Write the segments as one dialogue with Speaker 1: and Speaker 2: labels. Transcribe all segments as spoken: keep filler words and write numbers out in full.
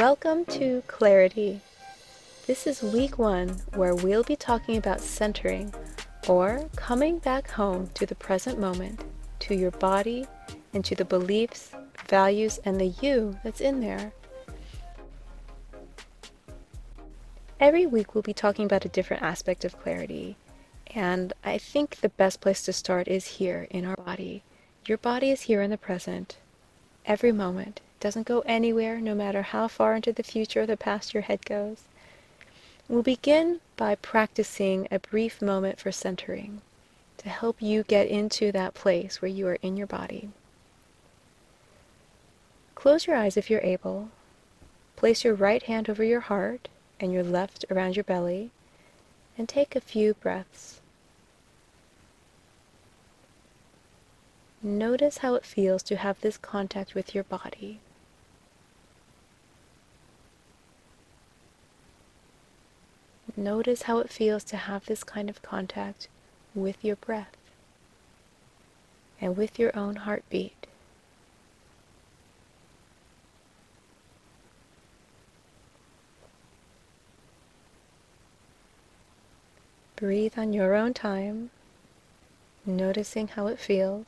Speaker 1: Welcome to Clarity. This is week one where we'll be talking about centering or coming back home to the present moment, to your body, and to the beliefs, values, and the you that's in there. Every week we'll be talking about a different aspect of clarity, and I think the best place to start is here in our body. Your body is here in the present, every moment. It doesn't go anywhere, no matter how far into the future or the past your head goes. We'll begin by practicing a brief moment for centering to help you get into that place where you are in your body. Close your eyes if you're able. Place your right hand over your heart and your left around your belly, and take a few breaths. Notice how it feels to have this contact with your body. Notice how it feels to have this kind of contact with your breath and with your own heartbeat. Breathe on your own time, noticing how it feels.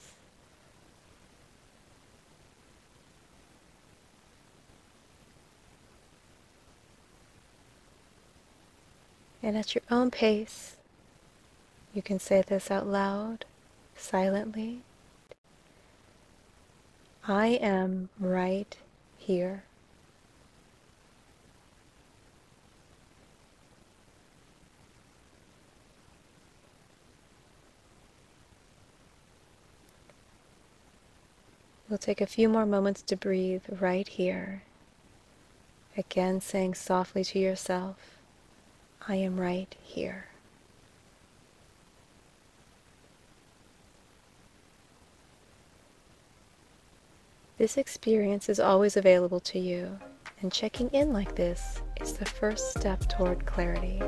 Speaker 1: And at your own pace, you can say this out loud, silently. I am right here. We'll take a few more moments to breathe right here. Again, saying softly to yourself, I am right here. This experience is always available to you, and checking in like this is the first step toward clarity.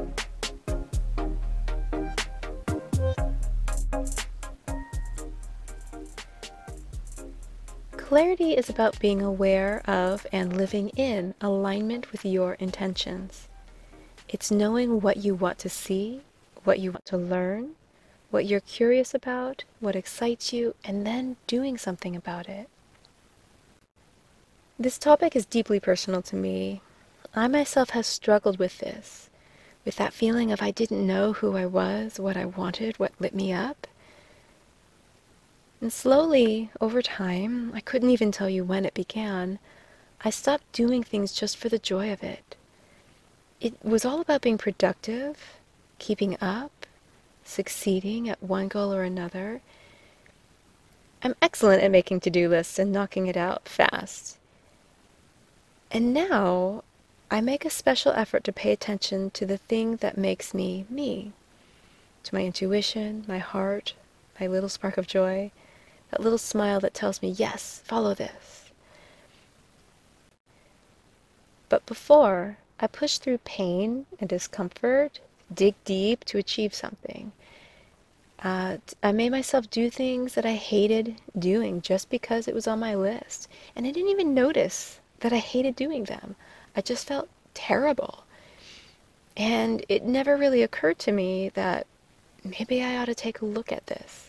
Speaker 1: Clarity is about being aware of and living in alignment with your intentions. It's knowing what you want to see, what you want to learn, what you're curious about, what excites you, and then doing something about it. This topic is deeply personal to me. I myself have struggled with this, with that feeling of I didn't know who I was, what I wanted, what lit me up. And slowly, over time, I couldn't even tell you when it began, I stopped doing things just for the joy of it. It was all about being productive, keeping up, succeeding at one goal or another. I'm excellent at making to-do lists and knocking it out fast. And now, I make a special effort to pay attention to the thing that makes me me, to my intuition, my heart, my little spark of joy, that little smile that tells me, yes, follow this. But before, I pushed through pain and discomfort, dig deep to achieve something. Uh, I made myself do things that I hated doing just because it was on my list. And I didn't even notice that I hated doing them. I just felt terrible. And it never really occurred to me that maybe I ought to take a look at this.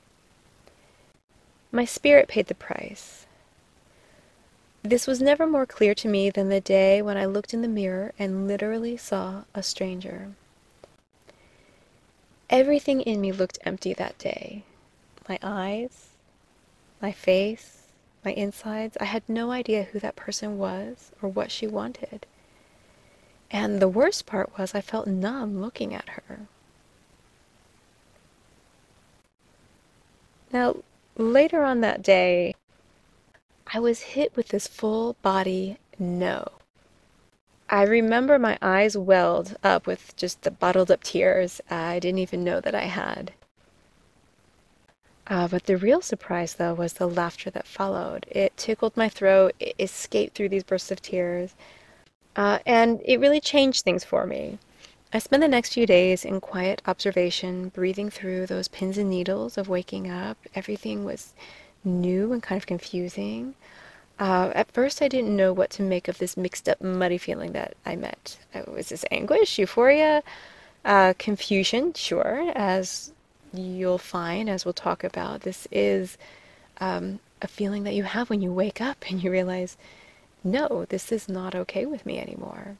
Speaker 1: My spirit paid the price. This was never more clear to me than the day when I looked in the mirror and literally saw a stranger. Everything in me looked empty that day. My eyes, my face, my insides. I had no idea who that person was or what she wanted. And the worst part was I felt numb looking at her. Now, later on that day, I was hit with this full body no. I remember my eyes welled up with just the bottled up tears I didn't even know that I had. Uh, but the real surprise, though, was the laughter that followed. It tickled my throat, it escaped through these bursts of tears, uh, and it really changed things for me. I spent the next few days in quiet observation, breathing through those pins and needles of waking up. Everything was new and kind of confusing. Uh, at first, I didn't know what to make of this mixed up, muddy feeling that I met. Uh, Was this anguish, euphoria, uh, confusion? Sure, as you'll find, as we'll talk about, this is um, a feeling that you have when you wake up and you realize, no, this is not okay with me anymore.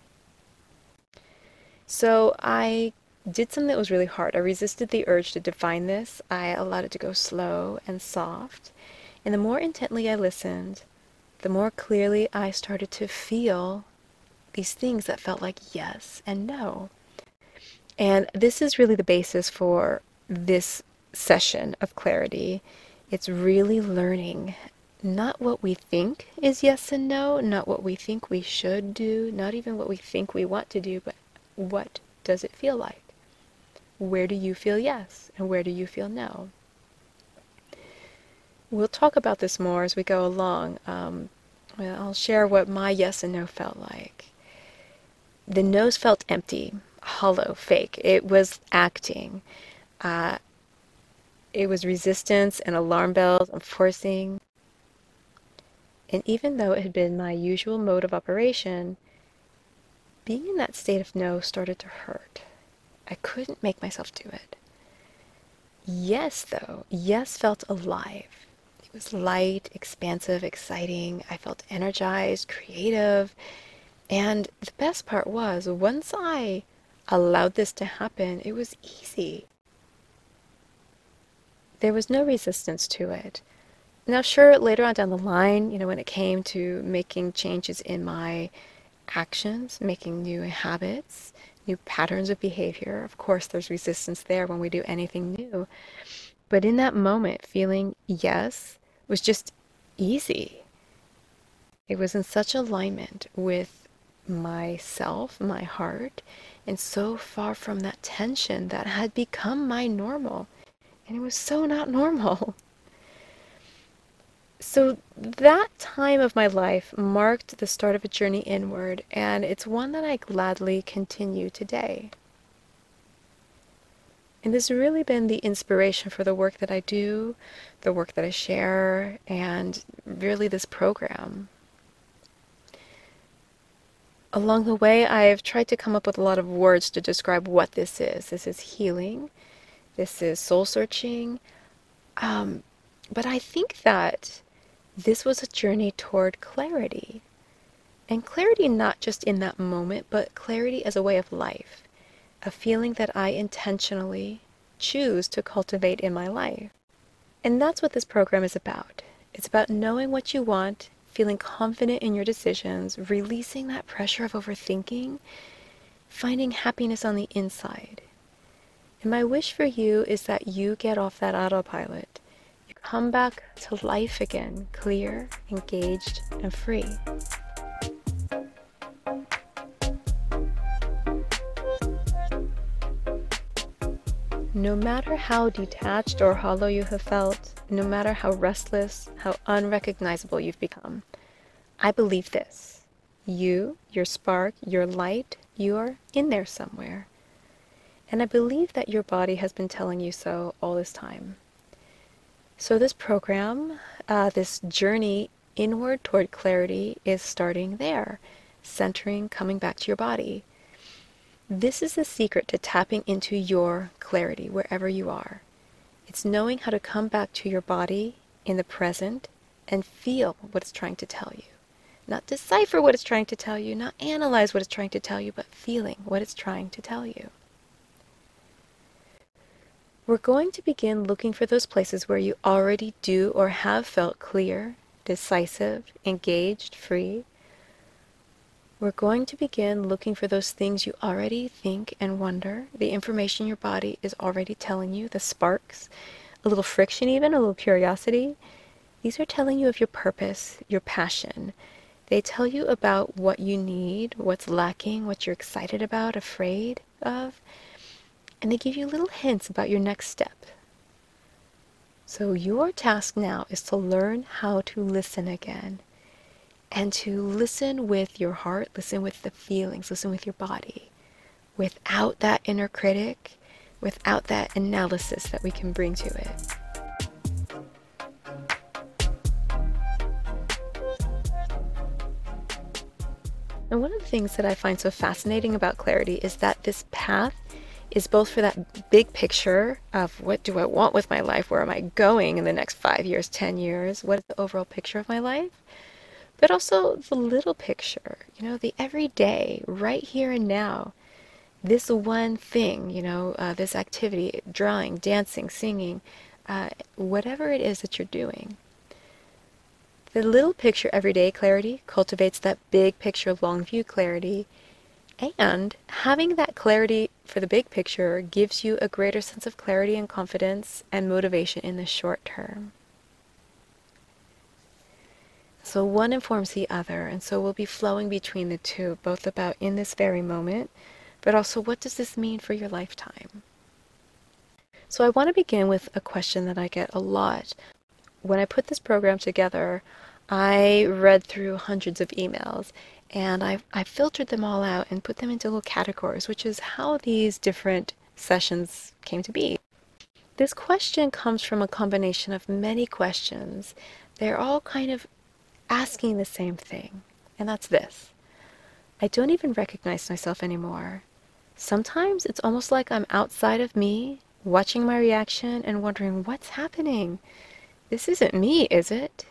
Speaker 1: So I did something that was really hard. I resisted the urge to define this. I allowed it to go slow and soft. And the more intently I listened, the more clearly I started to feel these things that felt like yes and no. And this is really the basis for this session of clarity. It's really learning not what we think is yes and no, not what we think we should do, not even what we think we want to do, but what does it feel like? Where do you feel yes and where do you feel no? We'll talk about this more as we go along. Um, well, I'll share what my yes and no felt like. The no's felt empty, hollow, fake. It was acting. Uh, it was resistance and alarm bells and forcing. And even though it had been my usual mode of operation, being in that state of no started to hurt. I couldn't make myself do it. Yes, though, yes felt alive. It was light, expansive, exciting. I felt energized, creative. And the best part was, once I allowed this to happen, it was easy. There was no resistance to it. Now, sure, later on down the line, you know, when it came to making changes in my actions, making new habits, new patterns of behavior, of course, there's resistance there when we do anything new. But in that moment, feeling yes was just easy. It was in such alignment with myself, my heart, and so far from that tension that had become my normal. And it was so not normal. So that time of my life marked the start of a journey inward, and it's one that I gladly continue today. And this has really been the inspiration for the work that I do, the work that I share, and really this program. Along the way, I've tried to come up with a lot of words to describe what this is. This is healing. This is soul searching. Um, but I think that this was a journey toward clarity. And clarity not just in that moment, but clarity as a way of life. A feeling that I intentionally choose to cultivate in my life. And that's what this program is about. It's about knowing what you want, feeling confident in your decisions, releasing that pressure of overthinking, finding happiness on the inside. And my wish for you is that you get off that autopilot. You come back to life again, clear, engaged, and free. No matter how detached or hollow you have felt, no matter how restless, how unrecognizable you've become, I believe this. You, your spark, your light, you're in there somewhere. And I believe that your body has been telling you so all this time. So this program, uh, this journey inward toward clarity is starting there, centering, coming back to your body. This is the secret to tapping into your clarity wherever you are. It's knowing how to come back to your body in the present and feel what it's trying to tell you. Not decipher what it's trying to tell you, not analyze what it's trying to tell you, but feeling what it's trying to tell you. We're going to begin looking for those places where you already do or have felt clear, decisive, engaged, free. We're going to begin looking for those things you already think and wonder, the information your body is already telling you, the sparks, a little friction even, a little curiosity. These are telling you of your purpose, your passion. They tell you about what you need, what's lacking, what you're excited about, afraid of, and they give you little hints about your next step. So your task now is to learn how to listen again. And to listen with your heart, listen with the feelings, listen with your body, without that inner critic, without that analysis that we can bring to it. And one of the things that I find so fascinating about clarity is that this path is both for that big picture of what do I want with my life? Where am I going in the next five years, ten years? What is the overall picture of my life? But also the little picture, you know, the everyday, right here and now. This one thing, you know, uh, this activity, drawing, dancing, singing, uh, whatever it is that you're doing. The little picture everyday clarity cultivates that big picture long view clarity, and having that clarity for the big picture gives you a greater sense of clarity and confidence and motivation in the short term. So one informs the other, and so we'll be flowing between the two, both about in this very moment, but also what does this mean for your lifetime? So I want to begin with a question that I get a lot. When I put this program together, I read through hundreds of emails, and I, I filtered them all out and put them into little categories, which is how these different sessions came to be. This question comes from a combination of many questions. They're all kind of asking the same thing, and that's this. I don't even recognize myself anymore. Sometimes it's almost like I'm outside of me, watching my reaction and wondering what's happening. This isn't me, is it?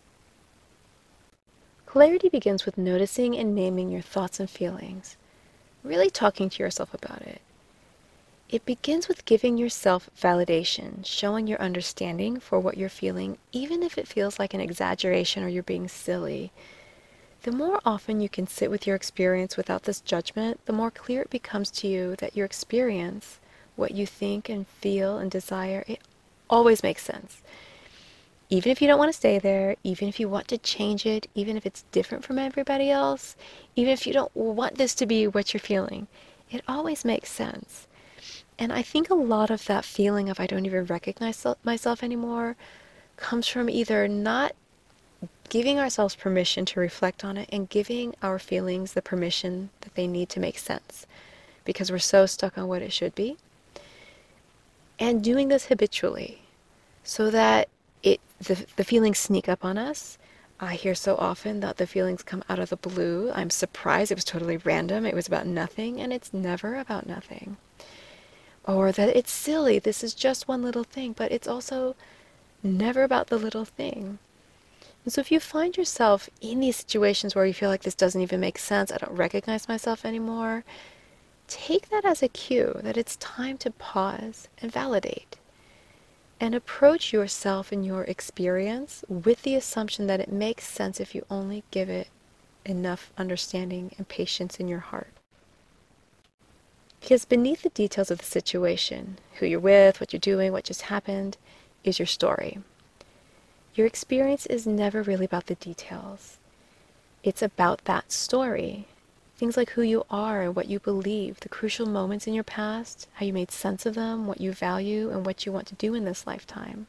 Speaker 1: Clarity begins with noticing and naming your thoughts and feelings, really talking to yourself about it. It begins with giving yourself validation, showing your understanding for what you're feeling, even if it feels like an exaggeration or you're being silly. The more often you can sit with your experience without this judgment, the more clear it becomes to you that your experience, what you think and feel and desire, it always makes sense. Even if you don't want to stay there, even if you want to change it, even if it's different from everybody else, even if you don't want this to be what you're feeling, it always makes sense. And I think a lot of that feeling of I don't even recognize myself anymore comes from either not giving ourselves permission to reflect on it and giving our feelings the permission that they need to make sense, because we're so stuck on what it should be, and doing this habitually so that it the, the feelings sneak up on us. I hear so often that the feelings come out of the blue. I'm surprised. It was totally random. It was about nothing, and it's never about nothing. Or that it's silly. This is just one little thing, but it's also never about the little thing. And so if you find yourself in these situations where you feel like this doesn't even make sense, I don't recognize myself anymore, take that as a cue that it's time to pause and validate. And approach yourself and your experience with the assumption that it makes sense if you only give it enough understanding and patience in your heart. Because beneath the details of the situation, who you're with, what you're doing, what just happened, is your story. Your experience is never really about the details. It's about that story. Things like who you are and what you believe, the crucial moments in your past, how you made sense of them, what you value, and what you want to do in this lifetime.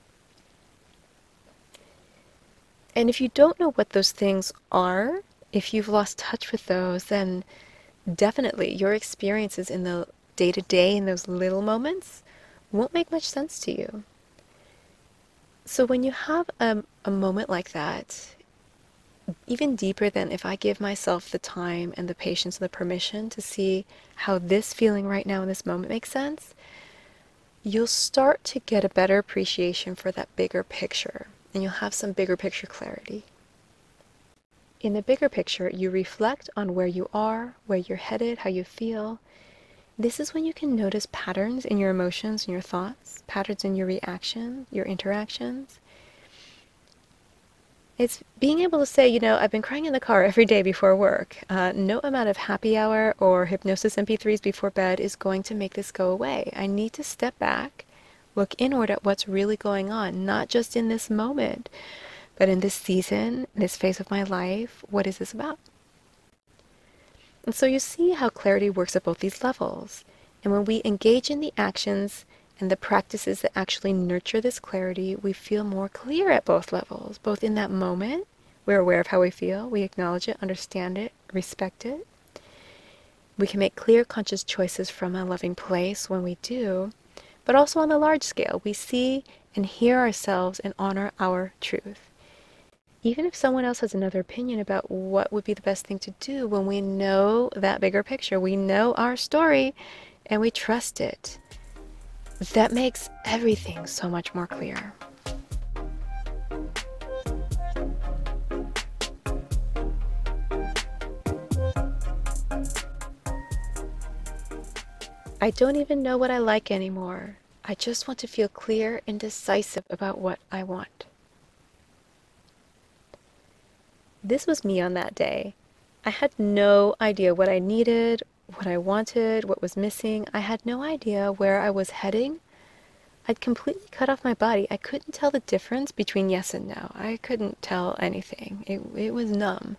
Speaker 1: And if you don't know what those things are, if you've lost touch with those, then definitely your experiences in the day-to-day, in those little moments, won't make much sense to you. So when you have a, a moment like that, even deeper than if I give myself the time and the patience and the permission to see how this feeling right now in this moment makes sense, you'll start to get a better appreciation for that bigger picture, and you'll have some bigger picture clarity. In the bigger picture, you reflect on where you are, where you're headed, how you feel. This is when you can notice patterns in your emotions and your thoughts, patterns in your reaction, your interactions. It's being able to say, you know, I've been crying in the car every day before work. Uh, no amount of happy hour or hypnosis M P threes before bed is going to make this go away. I need to step back, look inward at what's really going on, not just in this moment, but in this season, in this phase of my life. What is this about? And so you see how clarity works at both these levels. And when we engage in the actions and the practices that actually nurture this clarity, we feel more clear at both levels. Both in that moment, we're aware of how we feel, we acknowledge it, understand it, respect it. We can make clear, conscious choices from a loving place when we do, but also on the large scale, we see and hear ourselves and honor our truth. even if someone else has another opinion about what would be the best thing to do, when we know that bigger picture, we know our story, and we trust it, that makes everything so much more clear. I don't even know what I like anymore. I just want to feel clear and decisive about what I want. This was me on that day. I had no idea what I needed, what I wanted, what was missing. I had no idea where I was heading. I'd completely cut off my body. I couldn't tell the difference between yes and no. I couldn't tell anything. It, it was numb.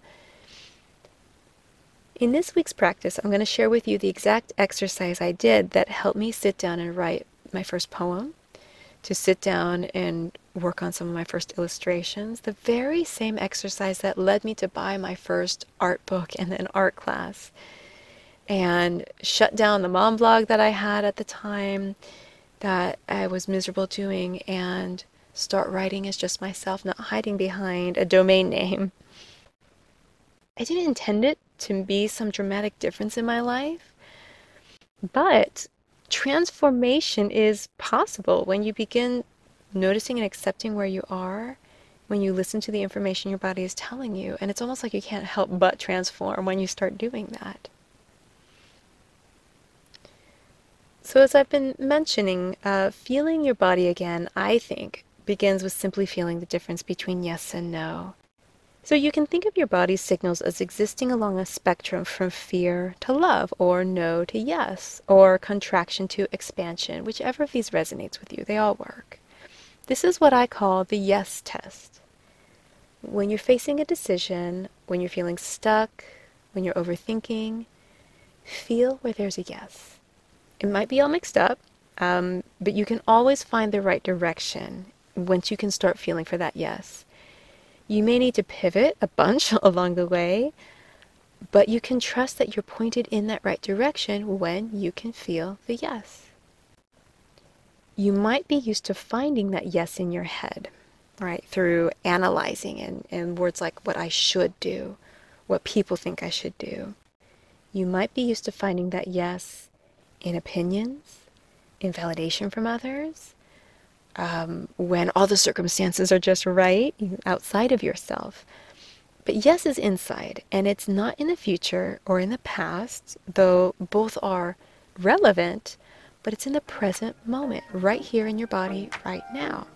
Speaker 1: In this week's practice, I'm going to share with you the exact exercise I did that helped me sit down and write my first poem, to sit down and work on some of my first illustrations, the very same exercise that led me to buy my first art book and then art class, and shut down the mom blog that I had at the time that I was miserable doing, and start writing as just myself, not hiding behind a domain name. I didn't intend it to be some dramatic difference in my life, but transformation is possible when you begin noticing and accepting where you are, when you listen to the information your body is telling you, and it's almost like you can't help but transform when you start doing that. So as I've been mentioning, uh, feeling your body again, I think, begins with simply feeling the difference between yes and no. So you can think of your body's signals as existing along a spectrum from fear to love, or no to yes, or contraction to expansion, whichever of these resonates with you. They all work. This is what I call the yes test. When you're facing a decision, when you're feeling stuck, when you're overthinking, feel where there's a yes. It might be all mixed up, um, but you can always find the right direction once you can start feeling for that yes. You may need to pivot a bunch along the way, but you can trust that you're pointed in that right direction when you can feel the yes. You might be used to finding that yes in your head, right, through analyzing and, and words like what I should do, what people think I should do. You might be used to finding that yes in opinions, in validation from others, Um, when all the circumstances are just right, outside of yourself. But yes is inside, and it's not in the future or in the past, though both are relevant, but it's in the present moment, right here in your body, right now.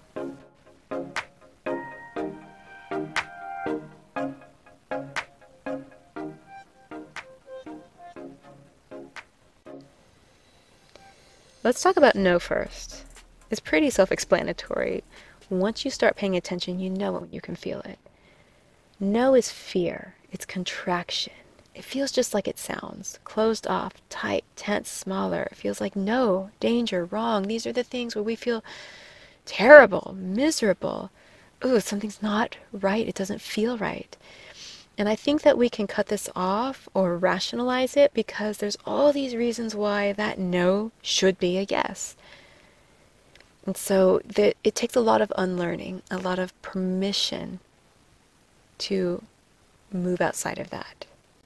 Speaker 1: Let's talk about no first. It's pretty self-explanatory. Once you start paying attention, you know it when you can feel it. No is fear. It's contraction. It feels just like it sounds. Closed off, tight, tense, smaller. It feels like no, danger, wrong. These are the things where we feel terrible, miserable. Ooh, something's not right. It doesn't feel right. And I think that we can cut this off or rationalize it because there's all these reasons why that no should be a yes. And so the, it takes a lot of unlearning, a lot of permission to move outside of that.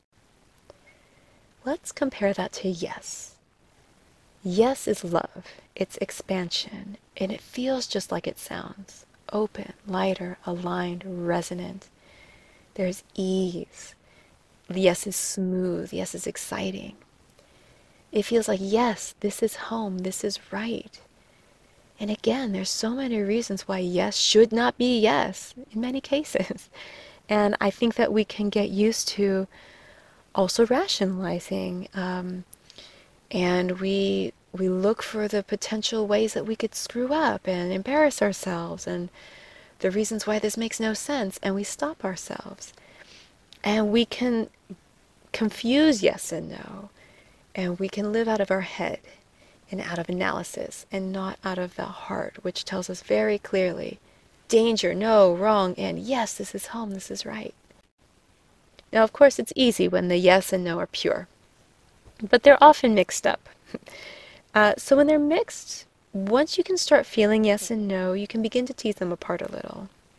Speaker 1: Let's compare that to yes. Yes is love, it's expansion, and it feels just like it sounds. Open, lighter, aligned, resonant. There's ease. Yes is smooth, yes is exciting. It feels like, yes, this is home, this is right. And again, there's so many reasons why yes should not be yes in many cases. And I think that we can get used to also rationalizing, um, and we we look for the potential ways that we could screw up and embarrass ourselves and the reasons why this makes no sense, and we stop ourselves. And we can confuse yes and no, and we can live out of our head and out of analysis and not out of the heart, which tells us very clearly, danger, no, wrong, and yes, this is home, this is right. Now, of course, it's easy when the yes and no are pure, but they're often mixed up. uh, so when they're mixed, once you can start feeling yes and no, you can begin to tease them apart a little.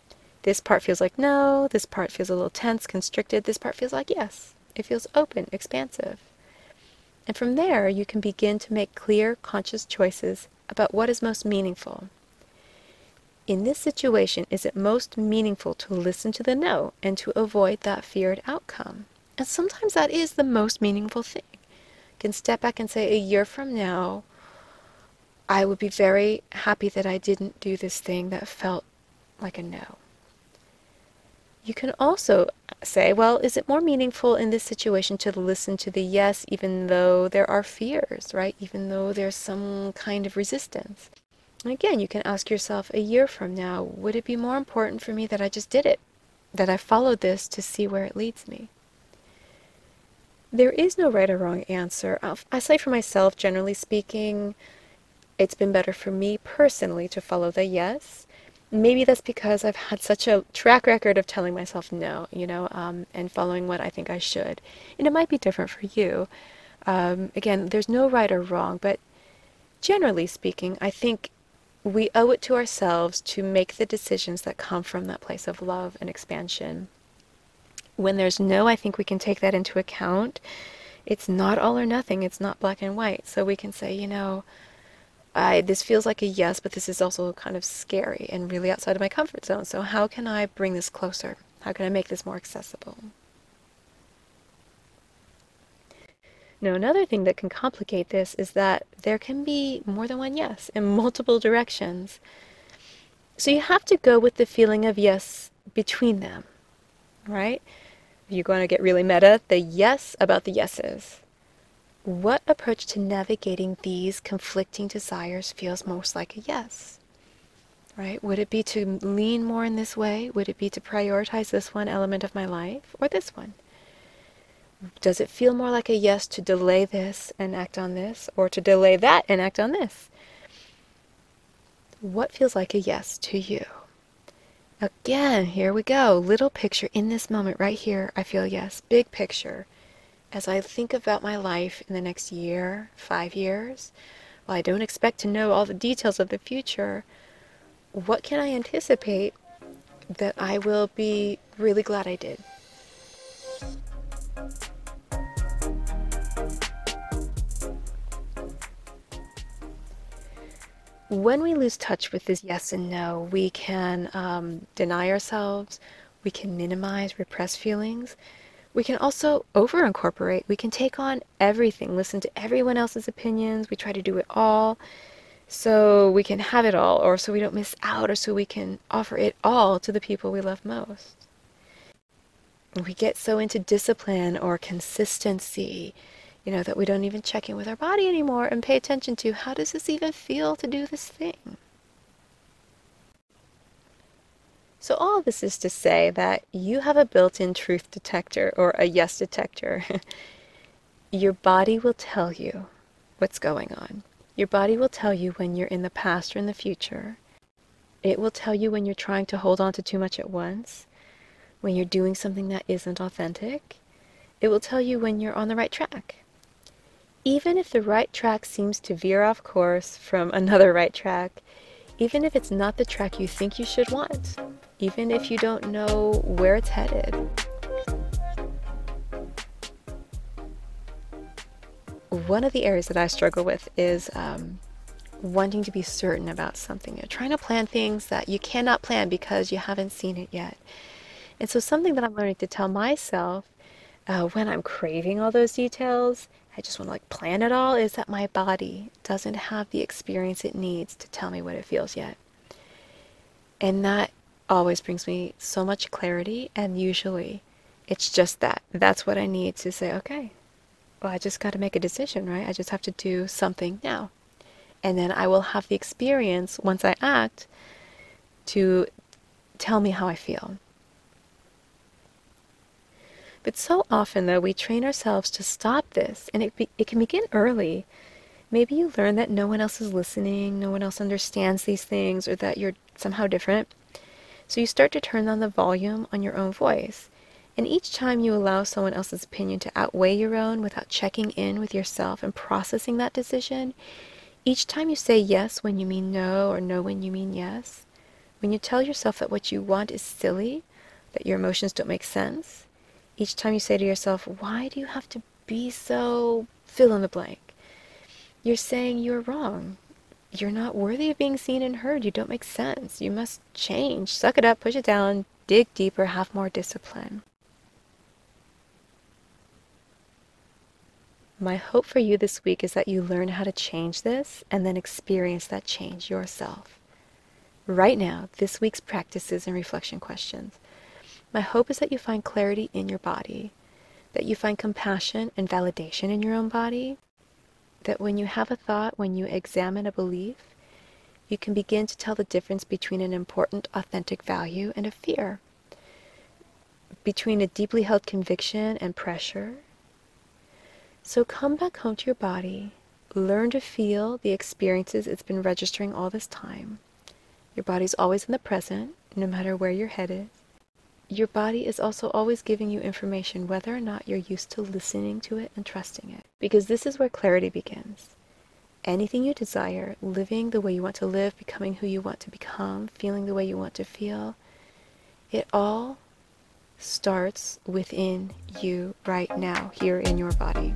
Speaker 1: This part feels like no, this part feels a little tense, constricted, this part feels like yes. It feels open, expansive. And from there, you can begin to make clear, conscious choices about what is most meaningful. In this situation, is it most meaningful to listen to the no and to avoid that feared outcome? And sometimes that is the most meaningful thing. You can step back and say, a year from now, I would be very happy that I didn't do this thing that felt like a no. You can also say, well, is it more meaningful in this situation to listen to the yes, even though there are fears, right? Even though there's some kind of resistance. And again, you can ask yourself, a year from now, would it be more important for me that I just did it? That I followed this to see where it leads me? There is no right or wrong answer. I say for myself, generally speaking, it's been better for me personally to follow the yes. Maybe that's because I've had such a track record of telling myself no, you know, um, and following what I think I should. And it might be different for you. Um, again, there's no right or wrong, but generally speaking, I think we owe it to ourselves to make the decisions that come from that place of love and expansion. When there's no, I think we can take that into account. It's not all or nothing. It's not black and white. So we can say, you know, I, this feels like a yes, but this is also kind of scary and really outside of my comfort zone. So how can I bring this closer? How can I make this more accessible? Now, another thing that can complicate this is that there can be more than one yes in multiple directions. So you have to go with the feeling of yes between them, right? If you're going to get really meta, the yes about the yeses. What approach to navigating these conflicting desires feels most like a yes? Right? Would it be to lean more in this way? Would it be to prioritize this one element of my life or this one? Does it feel more like a yes to delay this and act on this, or to delay that and act on this? What feels like a yes to you? Again, here we go. Little picture in this moment right here. I feel yes. Big picture. As I think about my life in the next year, five years, while I don't expect to know all the details of the future, what can I anticipate that I will be really glad I did? When we lose touch with this yes and no, we can um, deny ourselves, we can minimize, repress feelings. We can also over-incorporate. We can take on everything, listen to everyone else's opinions. We try to do it all so we can have it all, or so we don't miss out, or so we can offer it all to the people we love most. We get so into discipline or consistency, you know, that we don't even check in with our body anymore and pay attention to, how does this even feel to do this thing? So all this is to say that you have a built-in truth detector, or a yes detector. Your body will tell you what's going on. Your body will tell you when you're in the past or in the future. It will tell you when you're trying to hold on to too much at once, when you're doing something that isn't authentic. It will tell you when you're on the right track. Even if the right track seems to veer off course from another right track, even if it's not the track you think you should want, even if you don't know where it's headed. One of the areas that I struggle with is um, wanting to be certain about something. You're trying to plan things that you cannot plan because you haven't seen it yet. And so something that I'm learning to tell myself uh, when I'm craving all those details, I just want to like plan it all, is that my body doesn't have the experience it needs to tell me what it feels yet. And that always brings me so much clarity, and usually it's just that. That's what I need to say, okay, well, I just got to make a decision, right? I just have to do something now. And then I will have the experience, once I act, to tell me how I feel. But so often, though, we train ourselves to stop this, and it, be, it can begin early. Maybe you learn that no one else is listening, no one else understands these things, or that you're somehow different. So you start to turn on the volume on your own voice. And each time you allow someone else's opinion to outweigh your own without checking in with yourself and processing that decision, each time you say yes when you mean no, or no when you mean yes, When you tell yourself that what you want is silly, that your emotions don't make sense, each time you say to yourself, why do you have to be so fill in the blank? You're saying you're wrong. You're not worthy of being seen and heard. You don't make sense. You must change. Suck it up, push it down, dig deeper, have more discipline. My hope for you this week is that you learn how to change this and then experience that change yourself. Right now, this week's practices and reflection questions. My hope is that you find clarity in your body, that you find compassion and validation in your own body, that when you have a thought, when you examine a belief, you can begin to tell the difference between an important, authentic value and a fear, between a deeply held conviction and pressure. So come back home to your body, learn to feel the experiences it's been registering all this time. Your body's always in the present, no matter where your head is. Your body is also always giving you information, whether or not you're used to listening to it and trusting it. Because this is where clarity begins. Anything you desire, living the way you want to live, becoming who you want to become, feeling the way you want to feel, it all starts within you right now, here in your body.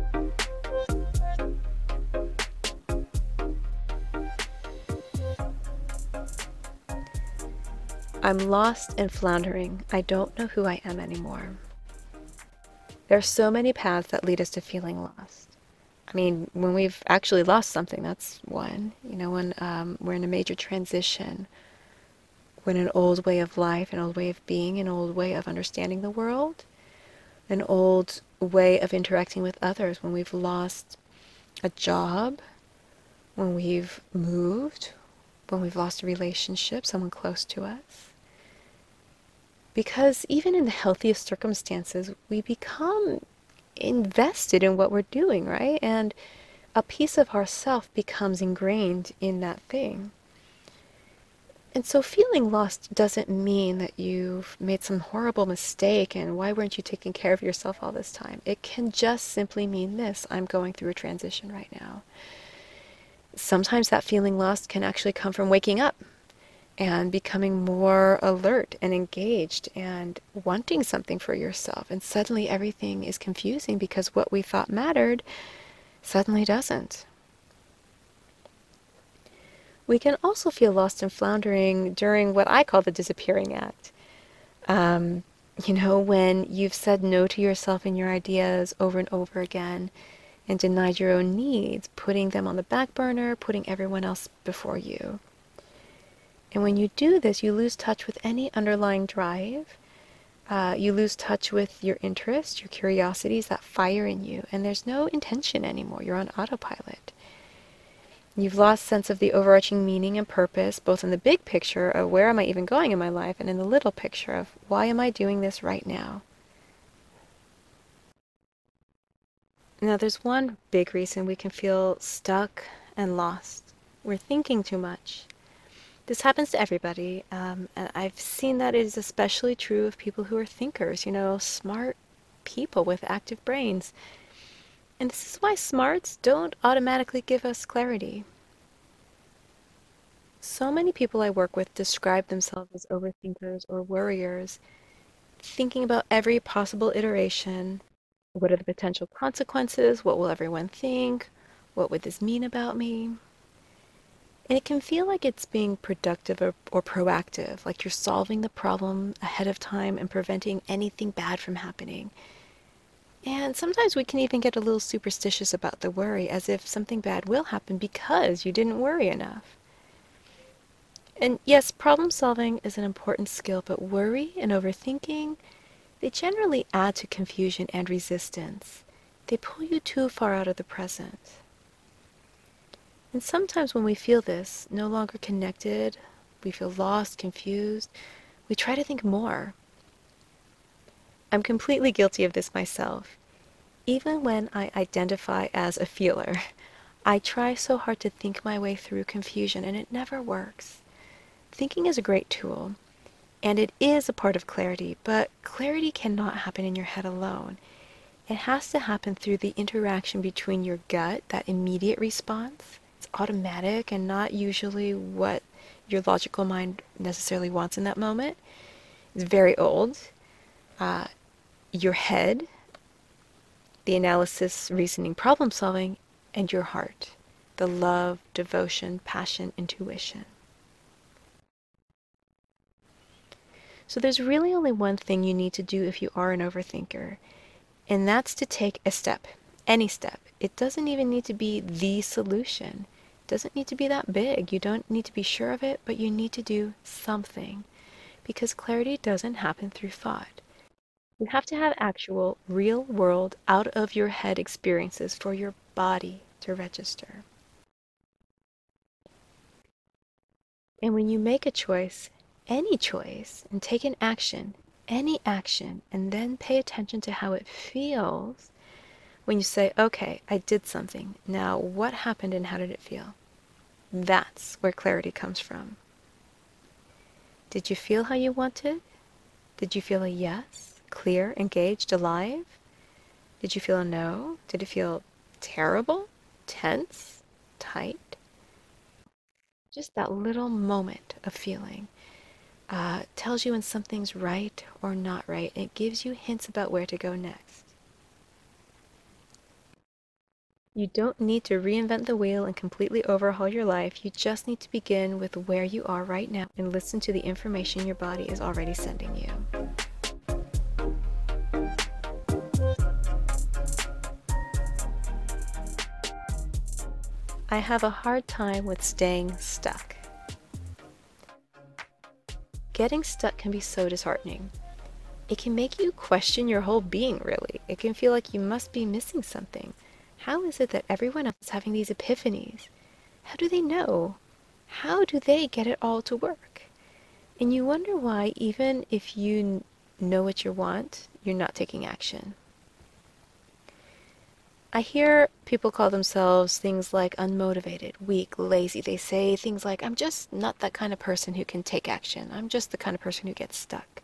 Speaker 1: I'm lost and floundering. I don't know who I am anymore. There are so many paths that lead us to feeling lost. I mean, when we've actually lost something, that's one. You know, when um, we're in a major transition, when an old way of life, an old way of being, an old way of understanding the world, an old way of interacting with others, when we've lost a job, when we've moved, when we've lost a relationship, someone close to us. Because even in the healthiest circumstances, we become invested in what we're doing, right? And a piece of ourself becomes ingrained in that thing. And so feeling lost doesn't mean that you've made some horrible mistake and why weren't you taking care of yourself all this time? It can just simply mean this: I'm going through a transition right now. Sometimes that feeling lost can actually come from waking up and becoming more alert and engaged and wanting something for yourself. And suddenly everything is confusing because what we thought mattered suddenly doesn't. We can also feel lost and floundering during what I call the disappearing act. Um, you know, when you've said no to yourself and your ideas over and over again and denied your own needs, putting them on the back burner, putting everyone else before you. And when you do this, you lose touch with any underlying drive. Uh, you lose touch with your interests, your curiosities, that fire in you. And there's no intention anymore. You're on autopilot. You've lost sense of the overarching meaning and purpose, both in the big picture of where am I even going in my life, and in the little picture of why am I doing this right now? Now, there's one big reason we can feel stuck and lost. We're thinking too much. This happens to everybody, um, and I've seen that it is especially true of people who are thinkers, you know, smart people with active brains. And this is why smarts don't automatically give us clarity. So many people I work with describe themselves as overthinkers or worriers, thinking about every possible iteration. What are the potential consequences? What will everyone think? What would this mean about me? And it can feel like it's being productive or, or proactive, like you're solving the problem ahead of time and preventing anything bad from happening. And sometimes we can even get a little superstitious about the worry, as if something bad will happen because you didn't worry enough. And yes, problem solving is an important skill, but worry and overthinking, they generally add to confusion and resistance. They pull you too far out of the present. And sometimes when we feel this, no longer connected, we feel lost, confused, we try to think more. I'm completely guilty of this myself. Even when I identify as a feeler, I try so hard to think my way through confusion, and it never works. Thinking is a great tool, and it is a part of clarity, but clarity cannot happen in your head alone. It has to happen through the interaction between your gut, that immediate response. It's automatic and not usually what your logical mind necessarily wants in that moment. It's very old. Uh, your head, the analysis, reasoning, problem solving, and your heart, the love, devotion, passion, intuition. So there's really only one thing you need to do if you are an overthinker, and that's to take a step, any step. It doesn't even need to be the solution. It doesn't need to be that big. You don't need to be sure of it, but you need to do something, because clarity doesn't happen through thought. You have to have actual, real world, out of your head experiences for your body to register. And when you make a choice, any choice, and take an action, any action, and then pay attention to how it feels, when you say, okay, I did something, now what happened and how did it feel? That's where clarity comes from. Did you feel how you wanted? Did you feel a yes, clear, engaged, alive? Did you feel a no? Did it feel terrible, tense, tight? Just that little moment of feeling uh, tells you when something's right or not right. It gives you hints about where to go next. You don't need to reinvent the wheel and completely overhaul your life. You just need to begin with where you are right now and listen to the information your body is already sending you. I have a hard time with staying stuck. Getting stuck can be so disheartening. It can make you question your whole being, really. It can feel like you must be missing something. How is it that everyone else is having these epiphanies? How do they know? How do they get it all to work? And you wonder why, even if you know what you want, you're not taking action. I hear people call themselves things like unmotivated, weak, lazy. They say things like, I'm just not that kind of person who can take action. I'm just the kind of person who gets stuck.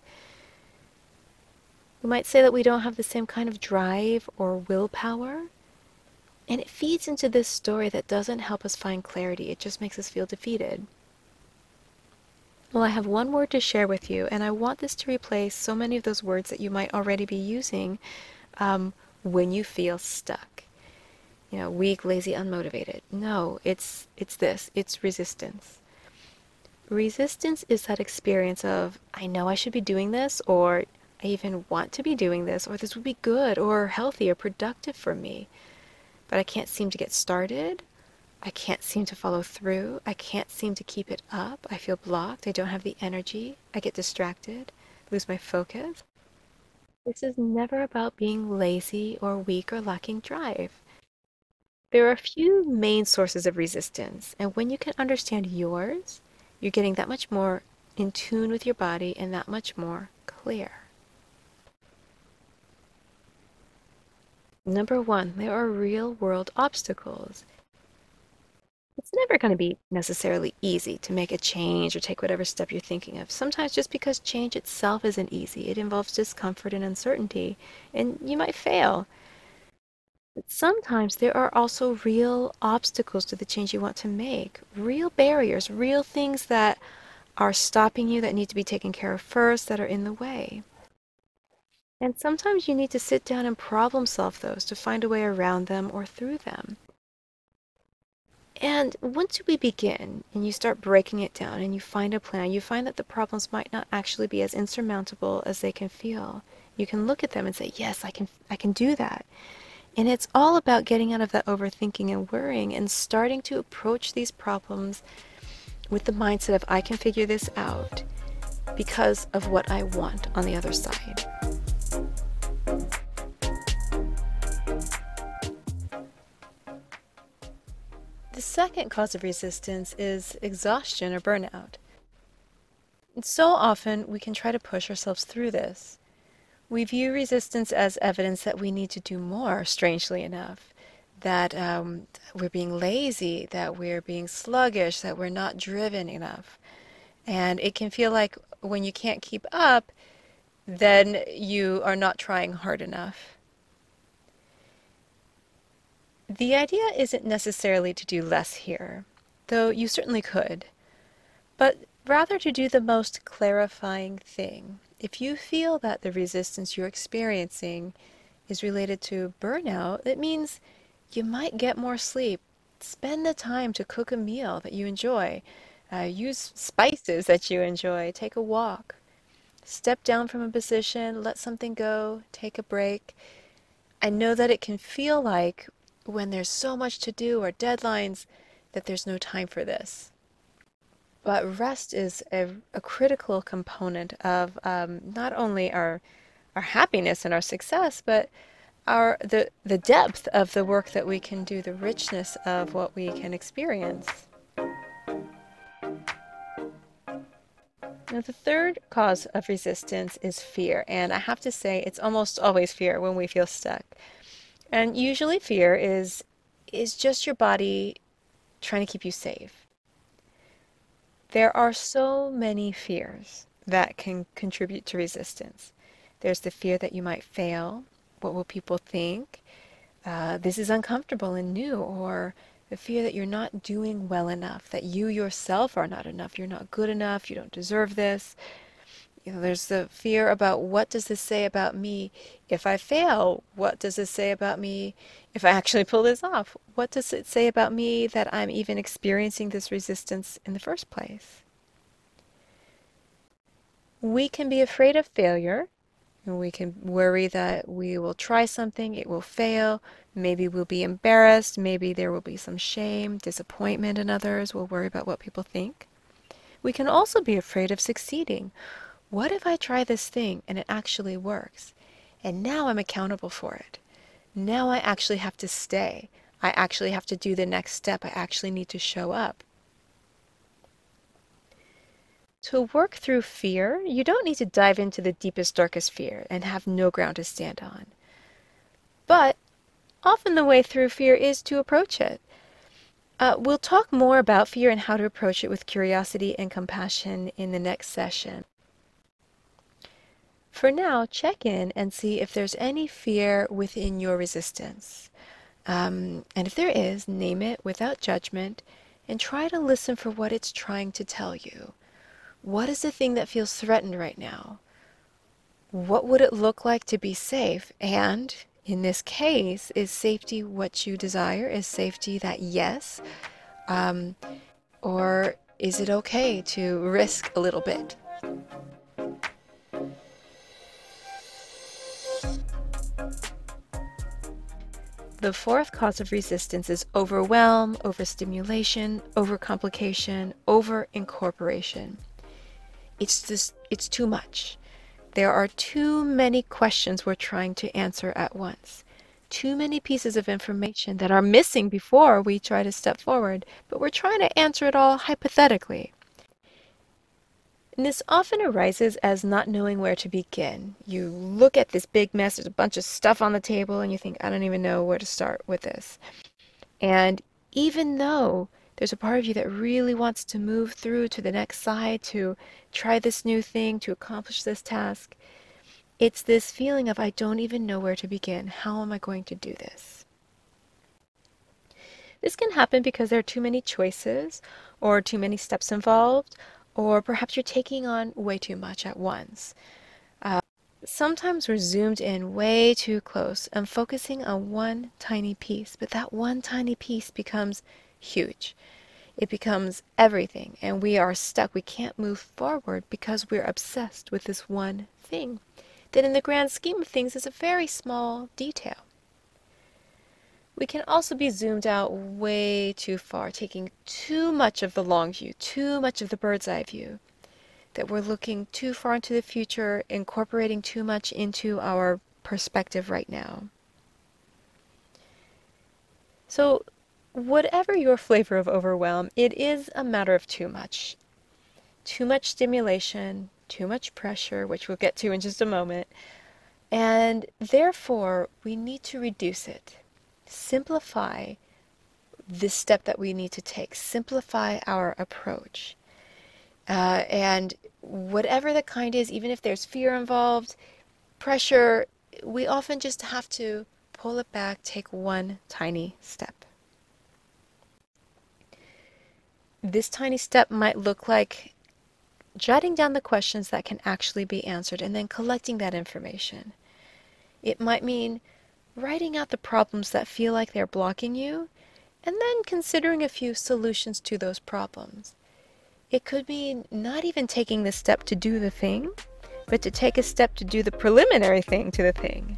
Speaker 1: We might say that we don't have the same kind of drive or willpower. And it feeds into this story that doesn't help us find clarity. It just makes us feel defeated. Well, I have one word to share with you, and I want this to replace so many of those words that you might already be using um, when you feel stuck. You know, weak, lazy, unmotivated. No, it's it's this. It's resistance. Resistance is that experience of, I know I should be doing this, or I even want to be doing this, or this would be good, or healthy, or productive for me. But I can't seem to get started. I can't seem to follow through. I can't seem to keep it up. I feel blocked. I don't have the energy. I get distracted, lose my focus. This is never about being lazy or weak or lacking drive. There are a few main sources of resistance, and when you can understand yours, you're getting that much more in tune with your body and that much more clear. Number one, there are real world obstacles. It's never going to be necessarily easy to make a change or take whatever step you're thinking of. Sometimes just because change itself isn't easy, it involves discomfort and uncertainty, and you might fail. But sometimes there are also real obstacles to the change you want to make, real barriers, real things that are stopping you that need to be taken care of first, that are in the way. And sometimes you need to sit down and problem solve those to find a way around them or through them. And once we begin and you start breaking it down and you find a plan, you find that the problems might not actually be as insurmountable as they can feel. You can look at them and say, yes, I can, I can do that. And it's all about getting out of that overthinking and worrying and starting to approach these problems with the mindset of, I can figure this out because of what I want on the other side. The second cause of resistance is exhaustion or burnout. And so often we can try to push ourselves through this. We view resistance as evidence that we need to do more, strangely enough, that um, we're being lazy, that we're being sluggish, that we're not driven enough. And it can feel like when you can't keep up, then you are not trying hard enough. The idea isn't necessarily to do less here, though you certainly could. but rather to do the most clarifying thing. If you feel that the resistance you're experiencing is related to burnout, it means you might get more sleep. Spend the time to cook a meal that you enjoy. Uh, use spices that you enjoy. Take a walk. Step down from a position, let something go, take a break. I know that it can feel like when there's so much to do or deadlines that there's no time for this. But rest is a, a critical component of um, not only our our happiness and our success, but our the the depth of the work that we can do, the richness of what we can experience. Now, the third cause of resistance is fear, and I have to say it's almost always fear when we feel stuck. And usually fear is is just your body trying to keep you safe. There are so many fears that can contribute to resistance. There's the fear that you might fail. What will people think? Uh, this is uncomfortable and new, or the fear that you're not doing well enough, that you yourself are not enough, you're not good enough, you don't deserve this. You know, there's the fear about what does this say about me if I fail? What does this say about me if I actually pull this off? What does it say about me that I'm even experiencing this resistance in the first place? We can be afraid of failure. We can worry that we will try something, it will fail, maybe we'll be embarrassed, maybe there will be some shame, disappointment in others, we'll worry about what people think. We can also be afraid of succeeding. What if I try this thing and it actually works? And now I'm accountable for it. Now I actually have to stay. I actually have to do the next step. I actually need to show up. To work through fear, you don't need to dive into the deepest, darkest fear and have no ground to stand on. But often the way through fear is to approach it. Uh, we'll talk more about fear and how to approach it with curiosity and compassion in the next session. For now, check in and see if there's any fear within your resistance. Um, and if there is, name it without judgment and try to listen for what it's trying to tell you. What is the thing that feels threatened right now? What would it look like to be safe? And in this case, is safety what you desire? Is safety that yes? Um, or is it okay to risk a little bit? The fourth cause of resistance is overwhelm, overstimulation, overcomplication, overincorporation. It's just, it's too much. There are too many questions we're trying to answer at once. Too many pieces of information that are missing before we try to step forward, but we're trying to answer it all hypothetically. And this often arises as not knowing where to begin. You look at this big mess, there's a bunch of stuff on the table, and you think, I don't even know where to start with this. And even though there's a part of you that really wants to move through to the next side, to try this new thing, to accomplish this task, it's this feeling of, I don't even know where to begin. How am I going to do this? This can happen because there are too many choices, or too many steps involved, or perhaps you're taking on way too much at once. Uh, sometimes we're zoomed in way too close and focusing on one tiny piece, but that one tiny piece becomes huge. It becomes everything, and we are stuck. We can't move forward because we're obsessed with this one thing that in the grand scheme of things is a very small detail. We can also be zoomed out way too far, taking too much of the long view, too much of the bird's eye view, that we're looking too far into the future, incorporating too much into our perspective right now. So, whatever your flavor of overwhelm, it is a matter of too much. Too much stimulation, too much pressure, which we'll get to in just a moment, and therefore we need to reduce it. Simplify this step that we need to take. Simplify our approach. Uh, and whatever the kind is, even if there's fear involved, pressure, we often just have to pull it back, take one tiny step. This tiny step might look like jotting down the questions that can actually be answered and then collecting that information. It might mean writing out the problems that feel like they're blocking you and then considering a few solutions to those problems. It could mean not even taking the step to do the thing, but to take a step to do the preliminary thing to the thing.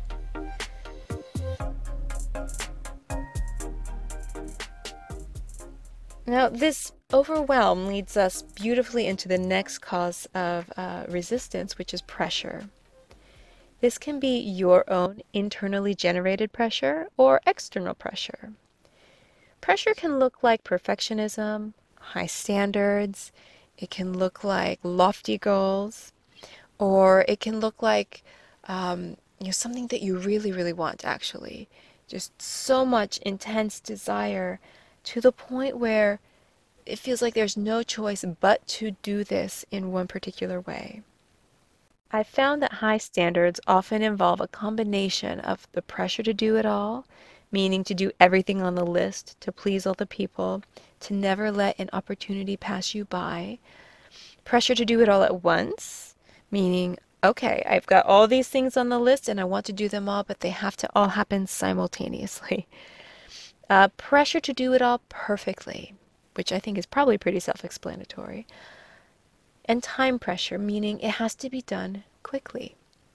Speaker 1: Now, this overwhelm leads us beautifully into the next cause of uh, resistance, which is pressure. This can be your own internally generated pressure or external pressure. Pressure can look like perfectionism, high standards, it can look like lofty goals, or it can look like um, you know, something that you really, really want, actually. Just so much intense desire to the point where it feels like there's no choice but to do this in one particular way. I've found that high standards often involve a combination of the pressure to do it all, meaning to do everything on the list, to please all the people, to never let an opportunity pass you by. Pressure to do it all at once, meaning, okay, I've got all these things on the list and I want to do them all, but they have to all happen simultaneously. Uh, pressure to do it all perfectly, which I think is probably pretty self-explanatory. And time pressure, meaning it has to be done quickly.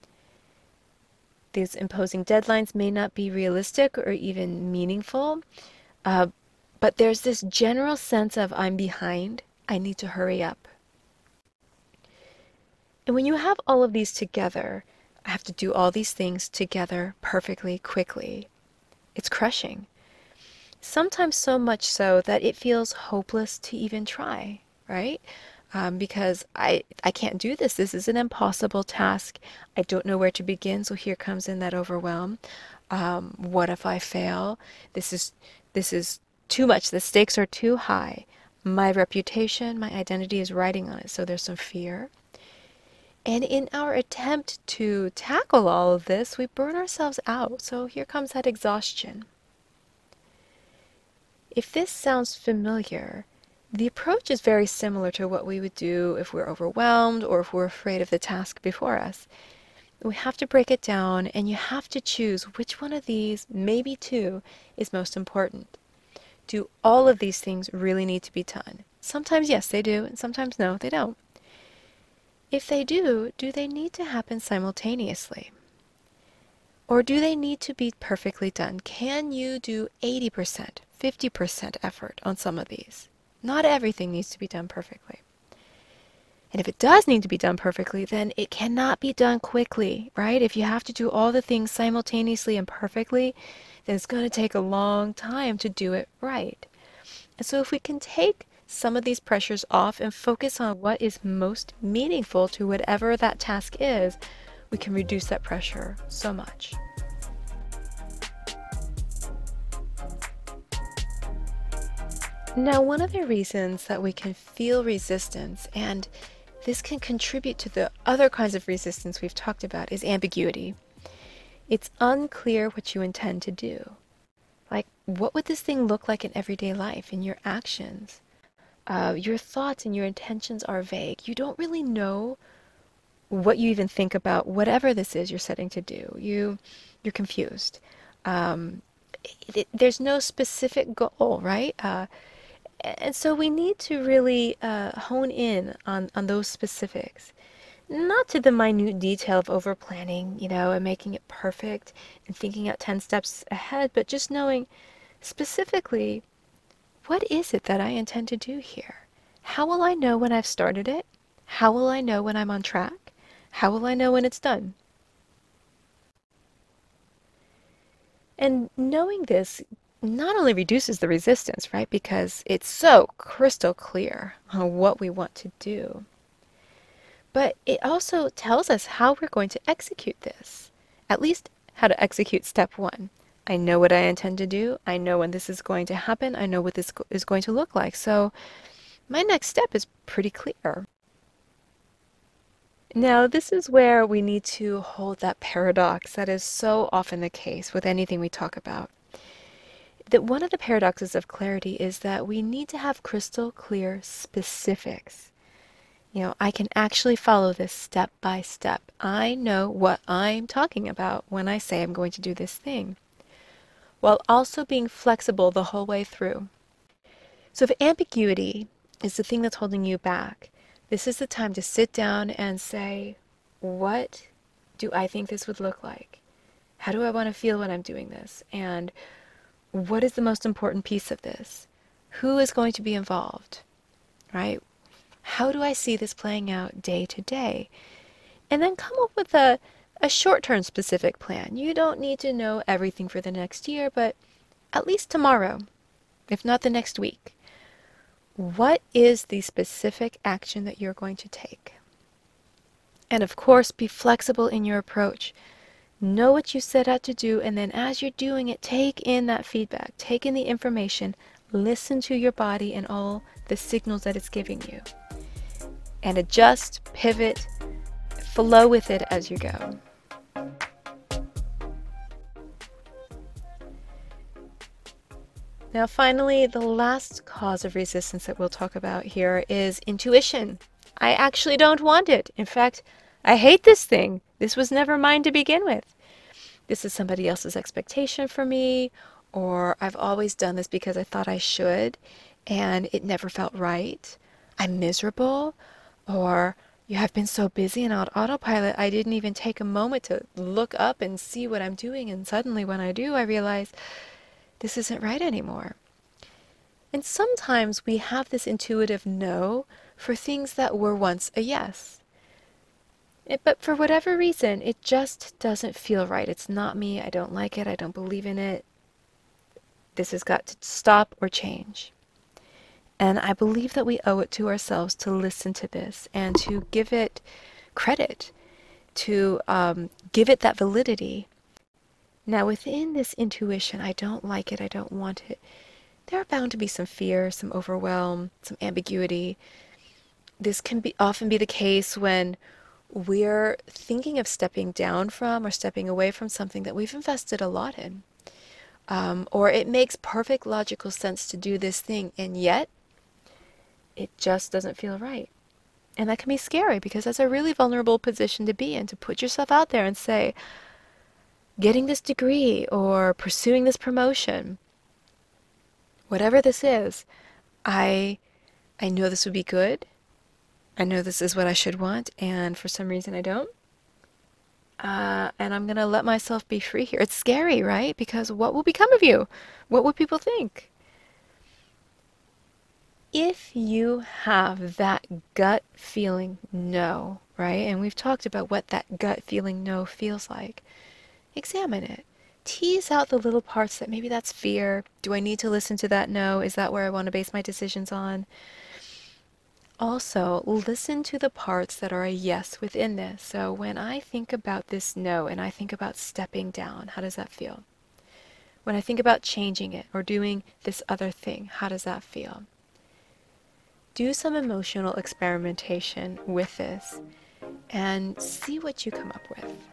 Speaker 1: These imposing deadlines may not be realistic or even meaningful, uh, but there's this general sense of I'm behind, I need to hurry up. And when you have all of these together, I have to do all these things together perfectly, quickly. It's crushing. Sometimes so much so that it feels hopeless to even try, right? Um, because I, I can't do this. This is an impossible task. I don't know where to begin, so here comes in that overwhelm. Um, what if I fail? This is, this is too much. The stakes are too high. My reputation, my identity is riding on it, so there's some fear. And in our attempt to tackle all of this, we burn ourselves out. So here comes that exhaustion. If this sounds familiar, the approach is very similar to what we would do if we're overwhelmed or if we're afraid of the task before us. We have to break it down, and you have to choose which one of these, maybe two, is most important. Do all of these things really need to be done? Sometimes yes, they do, and sometimes no, they don't. If they do, do they need to happen simultaneously? Or do they need to be perfectly done? Can you do eighty percent, fifty percent effort on some of these? Not everything needs to be done perfectly. And if it does need to be done perfectly, then it cannot be done quickly, right? If you have to do all the things simultaneously and perfectly, then it's going to take a long time to do it right. And so if we can take some of these pressures off and focus on what is most meaningful to whatever that task is, we can reduce that pressure so much. Now, one of the reasons that we can feel resistance, and this can contribute to the other kinds of resistance we've talked about, is ambiguity. It's unclear what you intend to do. Like, what would this thing look like in everyday life, in your actions? Uh, your thoughts and your intentions are vague. You don't really know what you even think about whatever this is you're setting to do. You, you're confused. Um, it, it, there's no specific goal, right? Uh, and so we need to really uh, hone in on, on those specifics. Not to the minute detail of over planning, you know, and making it perfect and thinking out ten steps ahead, but just knowing specifically, what is it that I intend to do here? How will I know when I've started it? How will I know when I'm on track? How will I know when it's done? And knowing this not only reduces the resistance, right? Because it's so crystal clear on what we want to do, but it also tells us how we're going to execute this. At least how to execute step one. I know what I intend to do. I know when this is going to happen. I know what this is going to look like. So my next step is pretty clear. Now, this is where we need to hold that paradox that is so often the case with anything we talk about. that one of the paradoxes of clarity is that we need to have crystal clear specifics. You know, I can actually follow this step by step. I know what I'm talking about when I say I'm going to do this thing, while also being flexible the whole way through. So if ambiguity is the thing that's holding you back, this is the time to sit down and say, what do I think this would look like? How do I want to feel when I'm doing this? And what is the most important piece of this? Who is going to be involved, right? How do I see this playing out day to day? And then come up with a, a short-term specific plan. You don't need to know everything for the next year, but at least tomorrow, if not the next week. What is the specific action that you're going to take? And of course, be flexible in your approach. Know what you set out to do, and then as you're doing it, take in that feedback, take in the information, listen to your body and all the signals that it's giving you. And adjust, pivot, flow with it as you go. Now finally, the last cause of resistance that we'll talk about here is intuition. I actually don't want it. In fact, I hate this thing. This was never mine to begin with. This is somebody else's expectation for me, or I've always done this because I thought I should, and it never felt right. I'm miserable, or you have been so busy and on autopilot, I didn't even take a moment to look up and see what I'm doing, and suddenly when I do, I realize this isn't right anymore. And sometimes we have this intuitive no for things that were once a yes. It, but for whatever reason, it just doesn't feel right. It's not me. I don't like it. I don't believe in it. This has got to stop or change. And I believe that we owe it to ourselves to listen to this and to give it credit, to um, give it that validity. Now, within this intuition, I don't like it, I don't want it, there are bound to be some fear, some overwhelm, some ambiguity. This can be often be the case when we're thinking of stepping down from or stepping away from something that we've invested a lot in. Um, or it makes perfect logical sense to do this thing, and yet it just doesn't feel right. And that can be scary because that's a really vulnerable position to be in, to put yourself out there and say, getting this degree or pursuing this promotion, whatever this is, I, I know this would be good. I know this is what I should want, and for some reason I don't. Uh, and I'm going to let myself be free here. It's scary, right? Because what will become of you? What would people think? If you have that gut feeling no, right? And we've talked about what that gut feeling no feels like. Examine it. Tease out the little parts that maybe that's fear. Do I need to listen to that no? Is that where I want to base my decisions on? Also, listen to the parts that are a yes within this. So when I think about this no and I think about stepping down, how does that feel? When I think about changing it or doing this other thing, how does that feel? Do some emotional experimentation with this and see what you come up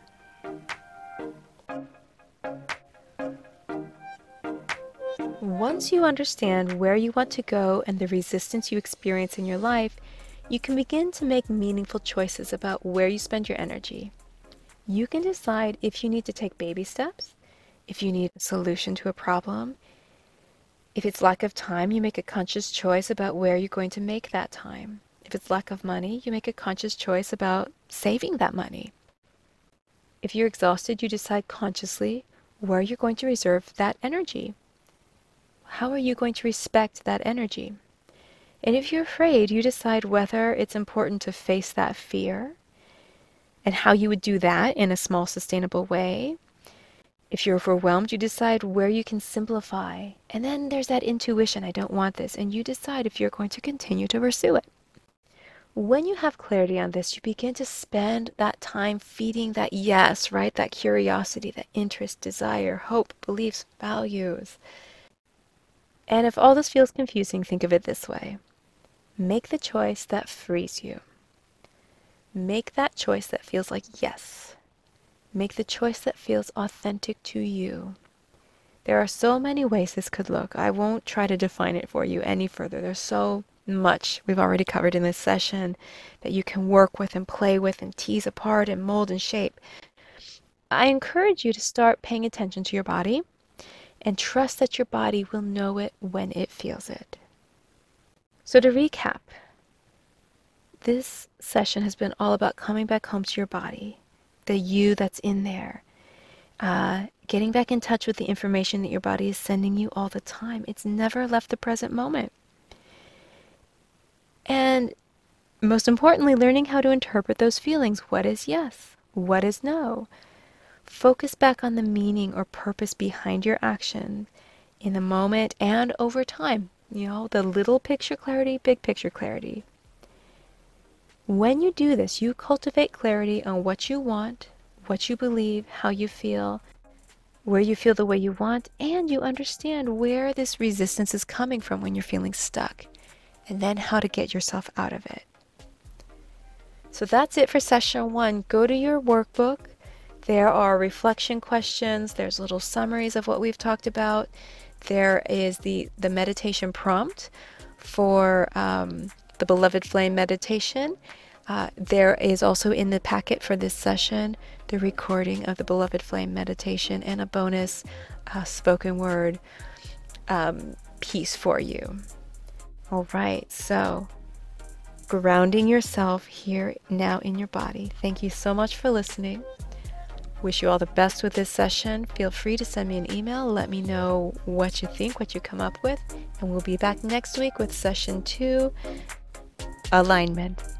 Speaker 1: with. Once you understand where you want to go and the resistance you experience in your life, you can begin to make meaningful choices about where you spend your energy. You can decide if you need to take baby steps, if you need a solution to a problem. If it's lack of time, you make a conscious choice about where you're going to make that time. If it's lack of money, you make a conscious choice about saving that money. If you're exhausted, you decide consciously where you're going to reserve that energy. How are you going to respect that energy? And if you're afraid, you decide whether it's important to face that fear and how you would do that in a small, sustainable way. If you're overwhelmed, you decide where you can simplify. And then there's that intuition, I don't want this, and you decide if you're going to continue to pursue it. When you have clarity on this, you begin to spend that time feeding that yes, right? That curiosity, that interest, desire, hope, beliefs, values. And if all this feels confusing, think of it this way. Make the choice that frees you. Make that choice that feels like yes. Make the choice that feels authentic to you. There are so many ways this could look. I won't try to define it for you any further. There's so much we've already covered in this session that you can work with and play with and tease apart and mold and shape. I encourage you to start paying attention to your body and trust that your body will know it when it feels it. So to recap, this session has been all about coming back home to your body, the you that's in there, uh, getting back in touch with the information that your body is sending you all the time. It's never left the present moment. And most importantly, learning how to interpret those feelings. What is yes? What is no? Focus back on the meaning or purpose behind your action in the moment and over time. You know, the little picture clarity, big picture clarity. When you do this, you cultivate clarity on what you want, what you believe, how you feel, where you feel the way you want, and you understand where this resistance is coming from when you're feeling stuck, and then how to get yourself out of it. So that's it for session one. Go to your workbook. There are reflection questions. There's little summaries of what we've talked about. There is the, the meditation prompt for um, the Beloved Flame meditation. Uh, there is also in the packet for this session the recording of the Beloved Flame meditation and a bonus uh, spoken word um, piece for you. All right, so grounding yourself here now in your body. Thank you so much for listening. Wish you all the best with this session. Feel free to send me an email. Let me know what you think, what you come up with. And we'll be back next week with session two, alignment.